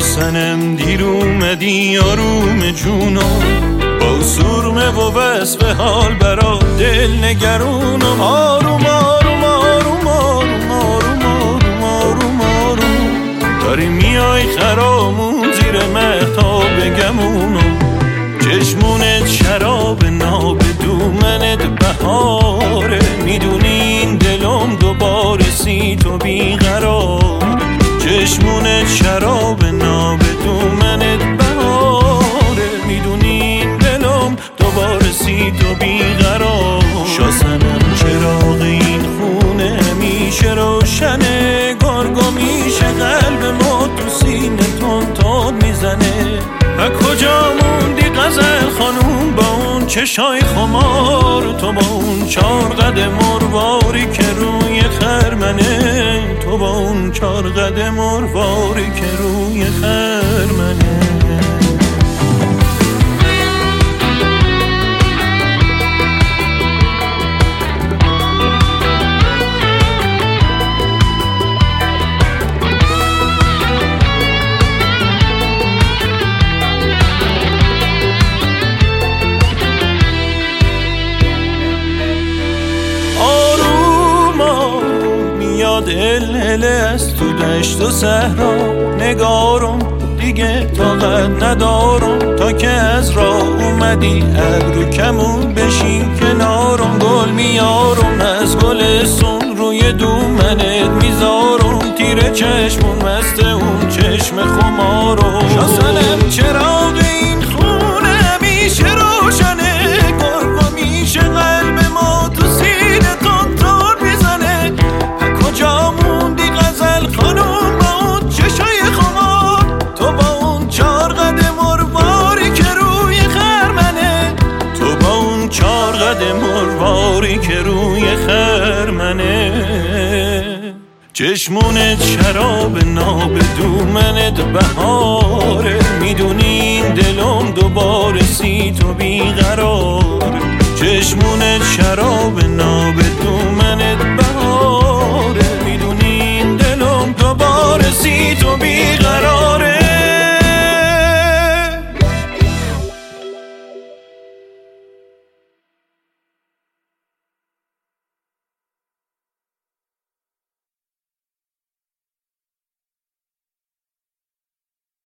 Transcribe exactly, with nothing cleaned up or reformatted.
سنم دیر اومدی آروم جونم، با سرمه و وصف حال برا دل نگرونم. آروم آروم آروم آروم آروم آروم آروم آروم داری میای خرامون زیر مهتاب گمونم. چشمونت شراب ناب دومنت بهاره، میدونی این دلم دوباره سی تو بیقرار. چشمونت شراب ناب دومنت بهاره، میدونی این دلم دوباره سی تو بیقرار. شاسنم چراغ این خونه میشه روشنه، گرگو میشه قلب ما تو سینه تون تون میزنه. و کجا موندی غزل خانوم با اون چشای خمار، تو با اون چار قد مرواری که روی خرمنه، تو با اون چار قد مرواری که روی خرمنه. دل هله از تو دشت و صحرا، نگارم دیگه طاقت ندارم تا که از راه اومدی ابرو کمون بشین کنارم. گل میارم از گلستون روی دومنت میذارم، تیره چشمون مست اون چشم خمارم. شاسنم چراغ این خونه میشه روشنه، گرگو میشه قلب ما تو سینه تون تون میزنه. کجا موندی غزل خانوم با اون چشای خمار، تو با اون چار قد مرواری که روی خرمنه، تو با اون چار قد مرواری که روی خرمنه. چشمونت شراب ناب دومنت بهاره، میدونی این دلم دوباره سی تو بیقرار. چشمونت شراب ناب